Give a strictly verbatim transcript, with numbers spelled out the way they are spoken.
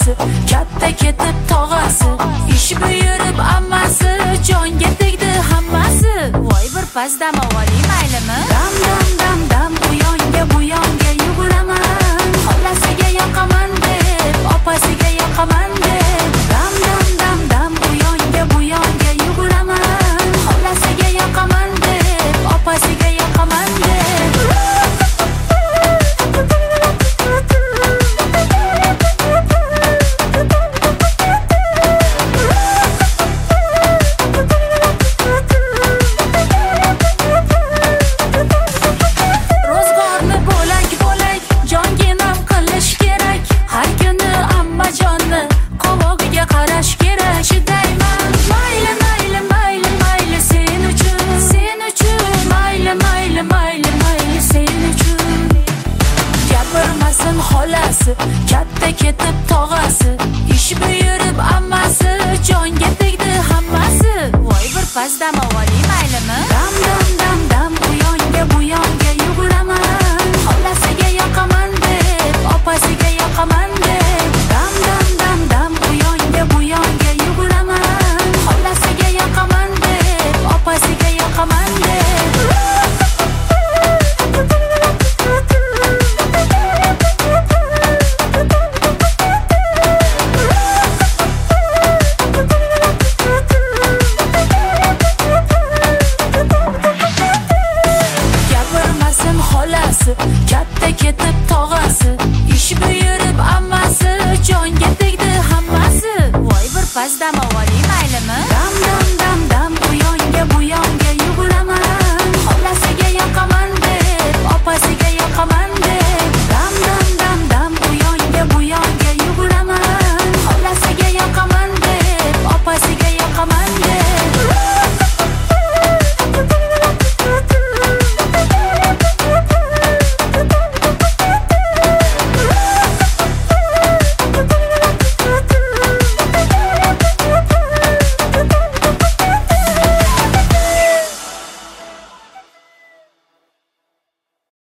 xolasi, katta ketib tog'asi, ish buyurib ammasi, jonga tegdi hammasi. Voy bir pas dam olay maylimi? Dam dam dam dam u yonga bu yonga yuguraman, xolasiga yoqaman deb, opasiga yoqaman deb. Dam dam dam dam u yonga bu yonga yuguraman, xolasiga yoqaman deb, opasiga yoqaman deb. Xolasi, katta ketib tog'asi, ish buyurib ammasi, jonga tegdi hammasi. Voy bir pas dam olay maylimi? Dam dam dam dam u yonga bu yonga yuguraman, xolasiga yoqaman deb, opasiga yoqaman deb. Dam dam dam dam u yonga bu yonga yuguraman, xolasiga yoqaman deb, opasiga yoqaman deb. Katta ketib tog'asi, ish buyurib ammasi, jonga tegdi hammasi. Voy bir pas dam olay